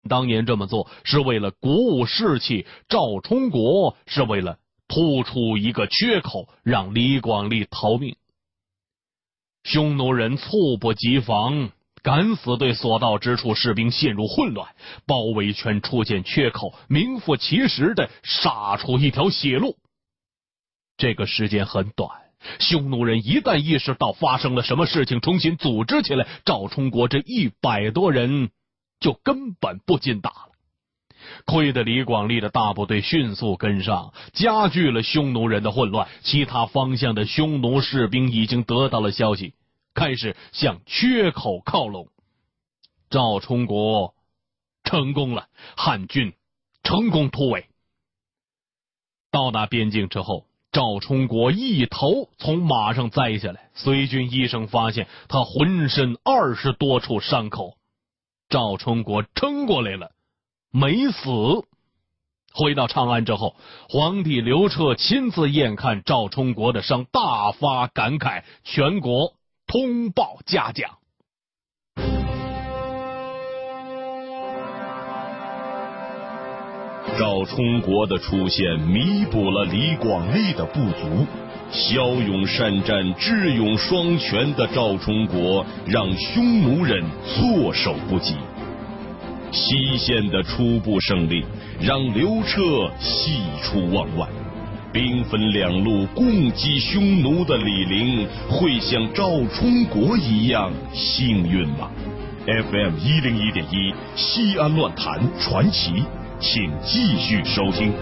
当年这么做是为了鼓舞士气，赵充国是为了突出一个缺口，让李广利逃命。匈奴人猝不及防，敢死队所到之处士兵陷入混乱，包围圈出现缺口，名副其实的杀出一条血路。这个时间很短，匈奴人一旦意识到发生了什么事情，重新组织起来，赵充国这100多人就根本不禁打了。亏得李广利的大部队迅速跟上，加剧了匈奴人的混乱。其他方向的匈奴士兵已经得到了消息，开始向缺口靠拢。赵充国成功了，汉军成功突围。到达边境之后，赵充国一头从马上栽下来，随军医生发现他浑身20多处伤口。赵充国撑过来了，没死。回到长安之后，皇帝刘彻亲自验看赵充国的伤，大发感慨，全国通报嘉奖。 赵充国的出现弥补了李广利的不足，骁勇善战、智勇双全的赵充国让匈奴人措手不及。西线的初步胜利让刘彻喜出望外，兵分两路共击匈奴的李陵会像赵充国一样幸运吗？ FM 101.1西安乱谈传奇，请继续收听。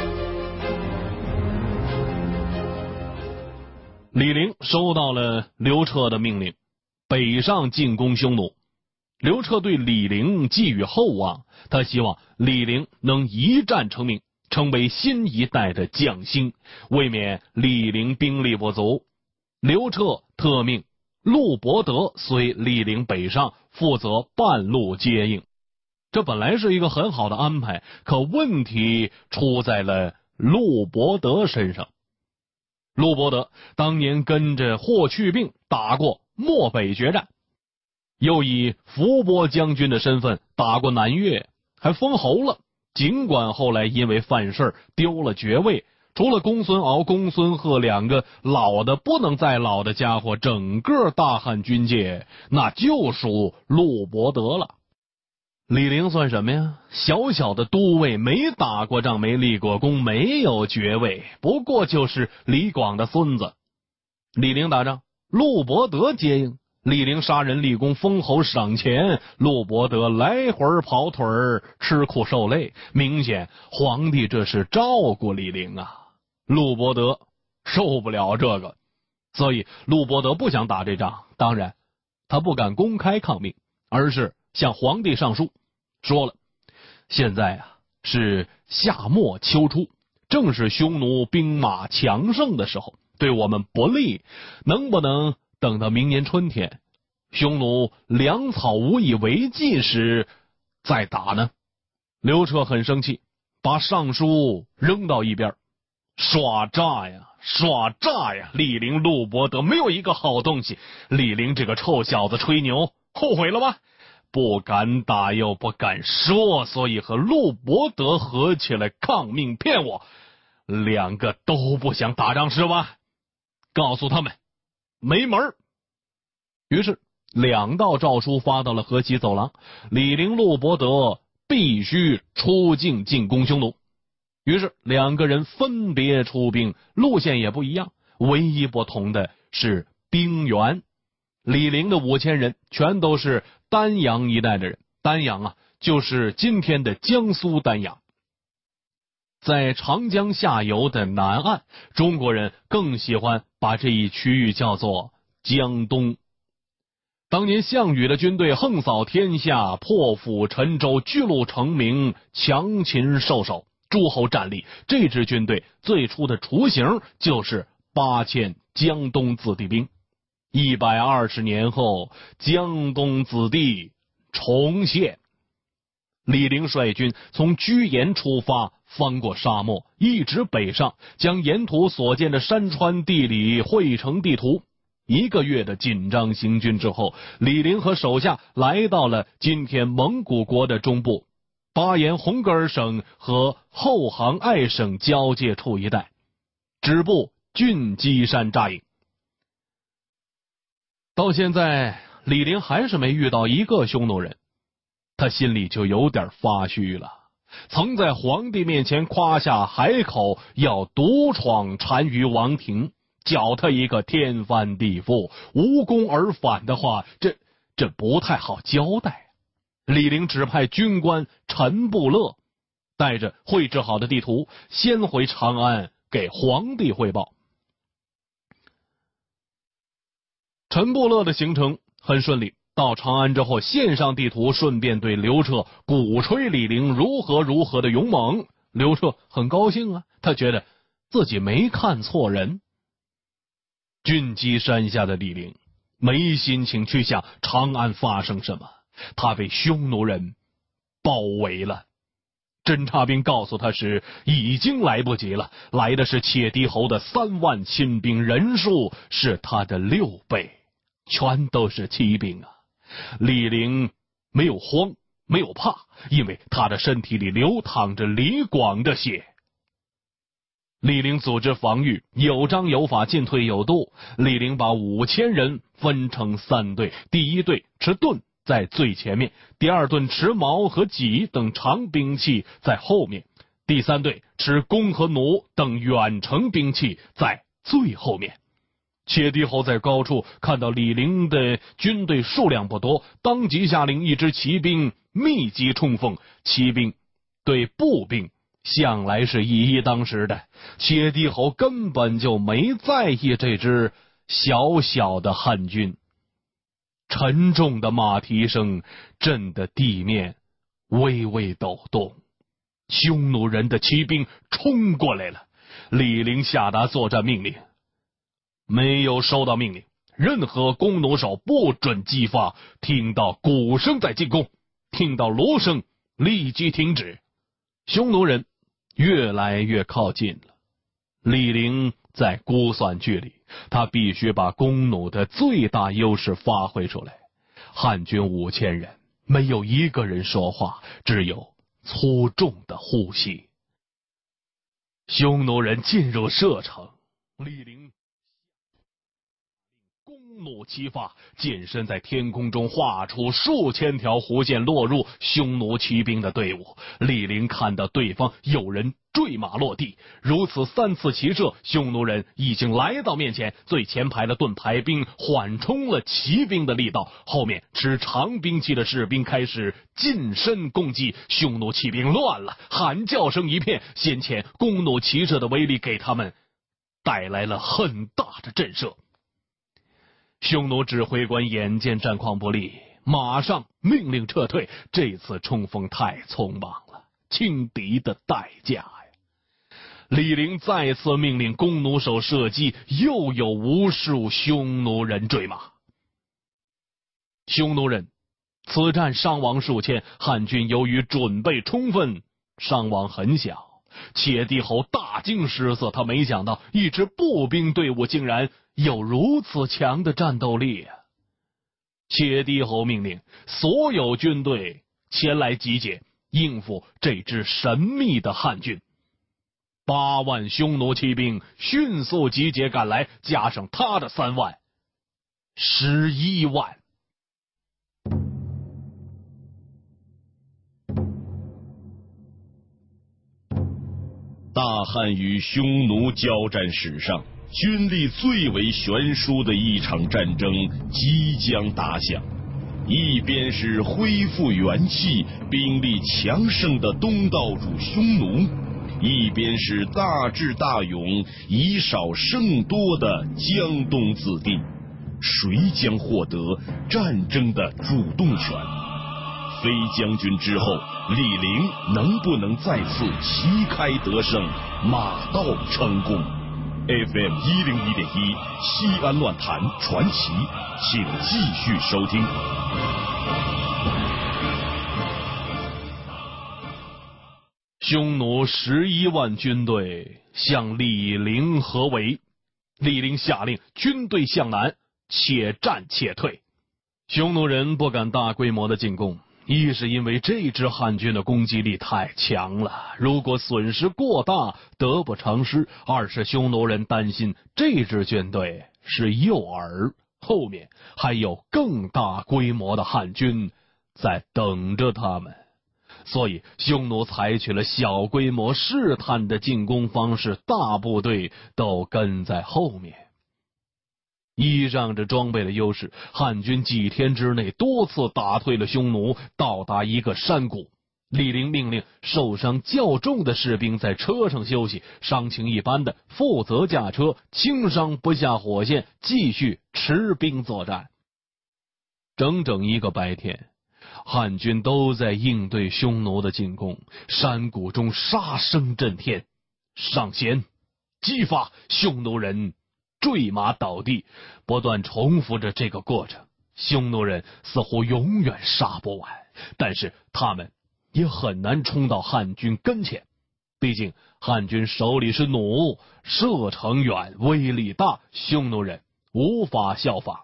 李陵收到了刘彻的命令，北上进攻匈奴。刘彻对李陵寄予厚望，他希望李陵能一战成名，成为新一代的将星，为免李陵兵力不足。刘彻特命陆伯德随李陵北上，负责半路接应。这本来是一个很好的安排，可问题出在了陆伯德身上。陆伯德当年跟着霍去病打过漠北决战，又以伏波将军的身份打过南越，还封侯了。尽管后来因为犯事丢了爵位，除了公孙敖、公孙贺两个老的不能再老的家伙，整个大汉军界那就属陆伯德了。李陵算什么呀？小小的都尉，没打过仗，没立过功，没有爵位，不过就是李广的孙子。李陵打仗，陆伯德接应。李陵杀人立功，封侯赏钱，陆伯德来回跑腿儿，吃苦受累。明显皇帝这是照顾李陵啊。陆伯德受不了这个，所以陆伯德不想打这仗。当然他不敢公开抗命，而是向皇帝上书，说了现在啊是夏末秋初，正是匈奴兵马强盛的时候，对我们不利，能不能等到明年春天，匈奴粮草无以为继时再打呢？刘彻很生气，把上书扔到一边。耍诈呀，耍诈呀！李陵、陆伯德没有一个好东西。李陵这个臭小子吹牛，后悔了吧？不敢打又不敢说，所以和陆伯德合起来抗命骗我。两个都不想打仗是吧？告诉他们没门。于是两道诏书发到了河西走廊，李陵、陆伯德必须出境进攻匈奴。于是两个人分别出兵，路线也不一样，唯一不同的是兵源。李陵的5000人全都是丹阳一带的人，丹阳啊，就是今天的江苏丹阳。在长江下游的南岸，中国人更喜欢把这一区域叫做江东。当年项羽的军队横扫天下，破釜沉舟，巨鹿成名，强秦受首，诸侯战力。这支军队最初的雏形就是8000江东子弟兵。120年后，江东子弟重现。李陵率军从居延出发，翻过沙漠，一直北上，将沿途所见的山川地理绘成地图。1个月的紧张行军之后，李陵和手下来到了今天蒙古国的中部。 巴彦红格尔省和后杭爱省交界处一带，止步俊基山扎营。到现在，李陵还是没遇到一个匈奴人，他心里就有点发虚了。曾在皇帝面前夸下海口，要独闯单于王庭，搅他一个天翻地覆、无功而返的话，这不太好交代。李陵指派军官陈布勒带着绘制好的地图，先回长安给皇帝汇报。陈布勒的行程很顺利，到长安之后献上地图，顺便对刘彻鼓吹李陵如何的勇猛。刘彻很高兴啊，他觉得自己没看错人。俊基山下的李陵没心情去想长安发生什么，他被匈奴人包围了。侦察兵告诉他时，已经来不及了，来的是且敌侯的3万亲兵，人数是他的6倍，全都是骑兵啊！李陵没有慌，没有怕，因为他的身体里流淌着李广的血。李陵组织防御，有章有法，进退有度。李陵把5000人分成3队，第一队持盾在最前面，第二队持矛和戟等长兵器在后面，第三队持弓和弩等远程兵器在最后面。且敌侯在高处看到李陵的军队数量不多，当即下令一支骑兵密集冲锋。骑兵对步兵向来是一当十的，且敌侯根本就没在意这支小小的汉军。沉重的马蹄声震得地面微微抖动，匈奴人的骑兵冲过来了。李陵下达作战命令，没有收到命令，任何弓弩手不准击发，听到鼓声再进攻，听到锣声立即停止。匈奴人越来越靠近了，李陵在估算距离，他必须把弓弩的最大优势发挥出来。汉军5000人，没有一个人说话，只有粗重的呼吸。匈奴人进入射程，李陵弓弩齐发，剑身在天空中画出数千条弧线，落入匈奴骑兵的队伍。李陵看到对方有人坠马落地，如此3次齐射，匈奴人已经来到面前，最前排的盾牌兵缓冲了骑兵的力道，后面持长兵器的士兵开始近身攻击，匈奴骑兵乱了，喊叫声一片。先前弓弩齐射的威力给他们带来了很大的震慑。匈奴指挥官眼见战况不利，马上命令撤退。这次冲锋太匆忙了，轻敌的代价呀！李陵再次命令弓弩手射击，又有无数匈奴人坠马。匈奴人此战伤亡数千，汉军由于准备充分，伤亡很小。且敌侯大惊失色，他没想到一支步兵队伍竟然有如此强的战斗力啊！且敌侯命令所有军队前来集结，应付这支神秘的汉军。8万匈奴骑兵迅速集结赶来，加上他的3万，11万。 大汉与匈奴交战史上军力最为悬殊的一场战争即将打响，一边是恢复元气、兵力强盛的东道主匈奴，一边是大智大勇、以少胜多的江东子弟，谁将获得战争的主动权？飞将军之后，李陵能不能再次旗开得胜，马到成功？ FM 101.1西安乱谈传奇，请继续收听。 匈奴11万军队向李陵合围，李陵下令军队向南，且战且退。匈奴人不敢大规模的进攻， 一是因为这支汉军的攻击力太强了，如果损失过大得不偿失；二是匈奴人担心这支军队是诱饵，后面还有更大规模的汉军在等着他们，所以匈奴采取了小规模试探的进攻方式，大部队都跟在后面。依仗着装备的优势，汉军几天之内多次打退了匈奴，到达一个山谷。李陵命令受伤较重的士兵在车上休息，伤情一般的负责驾车，轻伤不下火线，继续持兵作战。整整一个白天，汉军都在应对匈奴的进攻，山谷中杀声震天，上弦激发，匈奴人坠马倒地，不断重复着这个过程。匈奴人似乎永远杀不完，但是他们也很难冲到汉军跟前，毕竟汉军手里是弩，射程远，威力大，匈奴人无法效仿。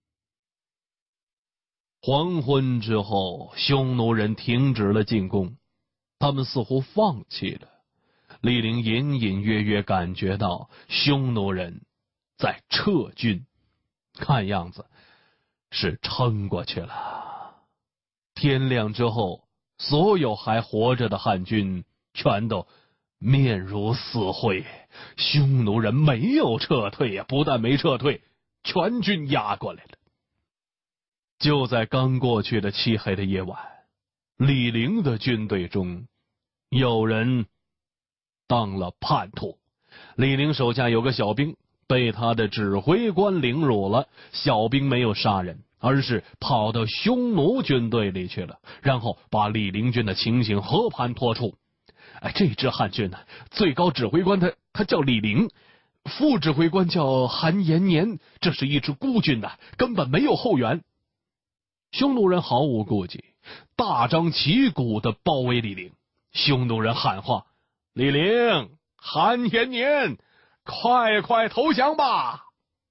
黄昏之后，匈奴人停止了进攻，他们似乎放弃了。李陵隐隐约约感觉到匈奴人在撤军，看样子是撑过去了。天亮之后，所有还活着的汉军全都面如死灰，匈奴人没有撤退呀，不但没撤退，全军压过来了。就在刚过去的漆黑的夜晚，李陵的军队中有人当了叛徒。李陵手下有个小兵被他的指挥官凌辱了，小兵没有杀人，而是跑到匈奴军队里去了，然后把李陵军的情形和盘托出。这支汉军呢，最高指挥官他叫李陵，副指挥官叫韩延年，这是一支孤军的，根本没有后援。匈奴人毫无顾忌，大张旗鼓地包围李陵。匈奴人喊话：李陵、韩延年，快投降吧！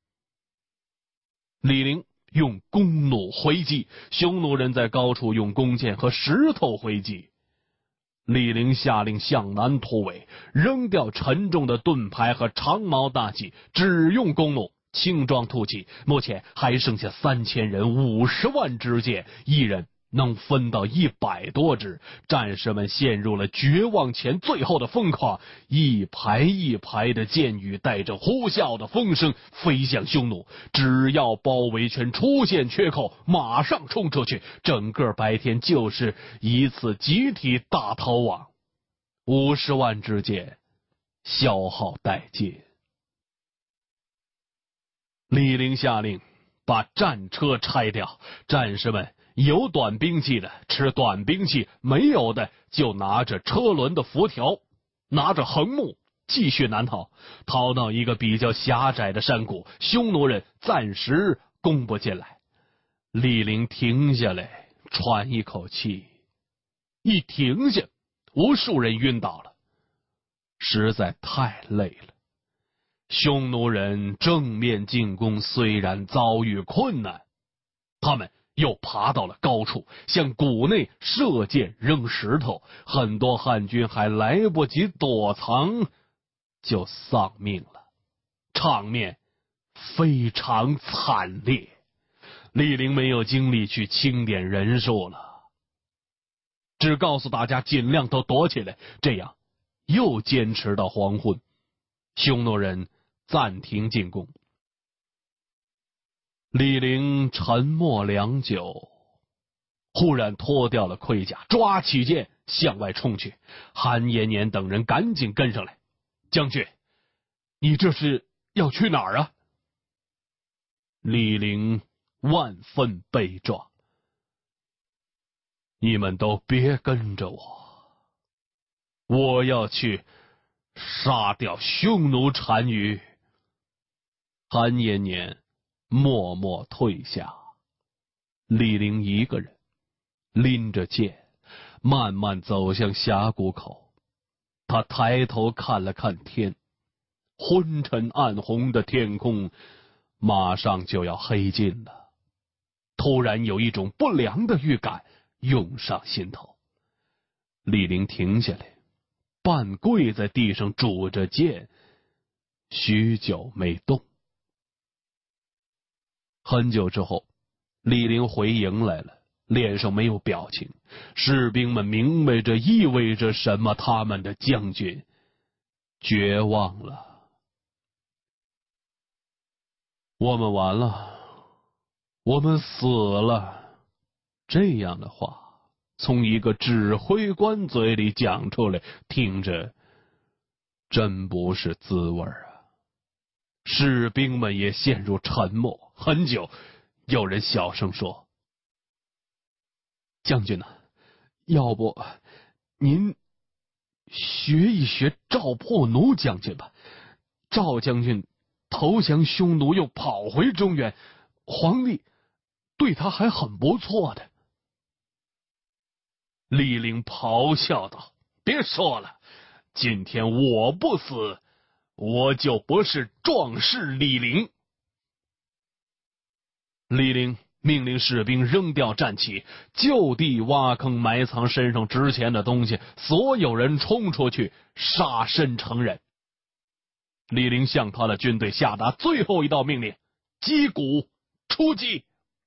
李陵用弓弩回击，匈奴人在高处用弓箭和石头回击。李陵下令向南突围，扔掉沉重的盾牌和长矛大戟，只用弓弩，轻装突击。目前还剩下3000人，50万支箭，一人能分到100多支。战士们陷入了绝望前最后的疯狂，一排一排的箭雨带着呼啸的风声飞向匈奴，只要包围圈出现缺口，马上冲出去。整个白天就是一次集体大逃亡，50万支箭消耗殆尽。李陵下令把战车拆掉，战士们有短兵器的持短兵器，没有的就拿着车轮的辐条，拿着横木继续南逃，逃到一个比较狭窄的山谷，匈奴人暂时攻不进来。李陵停下来喘一口气，一停下，无数人晕倒了，实在太累了。匈奴人正面进攻虽然遭遇困难，他们又爬到了高处，向谷内射箭扔石头，很多汉军还来不及躲藏就丧命了，场面非常惨烈。李陵没有精力去清点人数了，只告诉大家尽量都躲起来，这样又坚持到黄昏。匈奴人暂停进攻。李陵沉默良久，忽然脱掉了盔甲，抓起剑向外冲去。韩延年等人赶紧跟上来。将军，你这是要去哪儿啊？李陵万分悲壮。你们都别跟着我，我要去杀掉匈奴单于。韩延年默默退下，李陵一个人拎着剑慢慢走向峡谷口。他抬头看了看天，昏沉暗红的天空马上就要黑尽了。突然有一种不良的预感涌上心头。李陵停下来，半跪在地上拄着剑，许久没动。很久之后，李陵回营来了，脸上没有表情。士兵们明白着意味着什么，他们的将军绝望了。我们完了，我们死了，这样的话从一个指挥官嘴里讲出来，听着真不是滋味啊！士兵们也陷入沉默。很久，有人小声说：“将军啊，要不您学一学赵破奴将军吧？赵将军投降匈奴又跑回中原，皇帝对他还很不错的。”李陵咆哮道：“别说了，今天我不死，我就不是壮士李陵。”李陵命令士兵扔掉战旗，就地挖坑埋藏身上值钱的东西，所有人冲出去杀身成仁。李陵向他的军队下达最后一道命令：击鼓出击。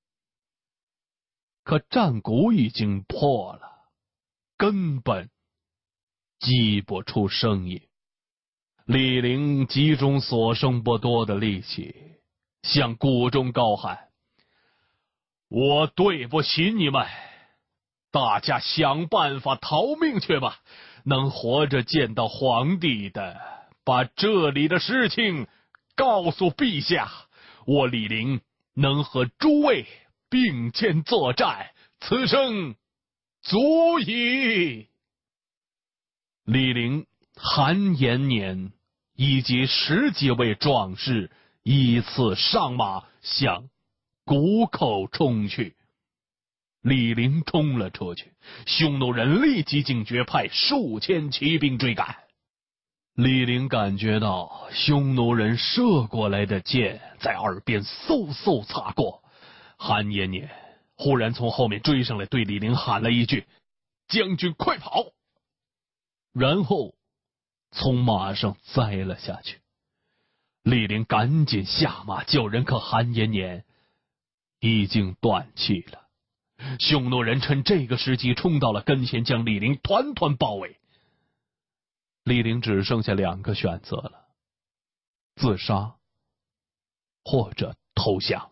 可战鼓已经破了，根本击不出声音。李陵集中所剩不多的力气，向鼓中高喊：“我对不起你们，大家想办法逃命去吧！能活着见到皇帝的，把这里的事情告诉陛下。我李陵能和诸位并肩作战，此生足矣。”李陵、韩延年以及10几位壮士依次上马，向谷口冲去。李陵冲了出去，匈奴人立即警觉，派数千骑兵追赶。李陵感觉到匈奴人射过来的箭在耳边嗖嗖擦过。韩延年忽然从后面追上来，对李陵喊了一句：“将军快跑！”然后从马上栽了下去。李陵赶紧下马救人，可韩延年已经断气了。匈奴人趁这个时机冲到了跟前，将李陵团团包围。李陵只剩下2个选择了：自杀或者投降。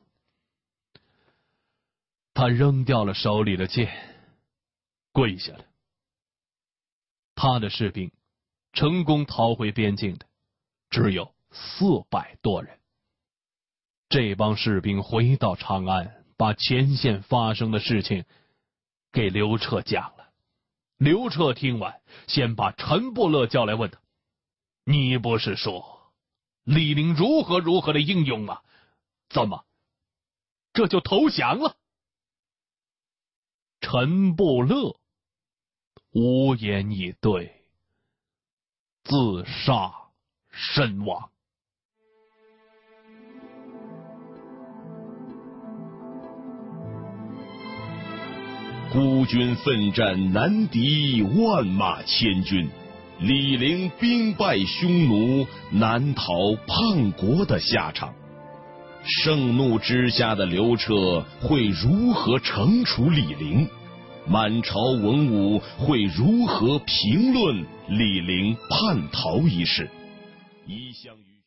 他扔掉了手里的剑，跪下了。他的士兵成功逃回边境的只有400多人。这帮士兵回到长安，把前线发生的事情给刘彻讲了。刘彻听完，先把陈伯乐叫来问他：“你不是说李陵如何如何的英勇吗？怎么这就投降了？”陈伯乐无言以对，自杀身亡。 孤军奋战难敌万马千军，李陵兵败匈奴，难逃叛国的下场。盛怒之下的刘彻会如何惩处李陵？满朝文武会如何评论李陵叛逃一事？一向与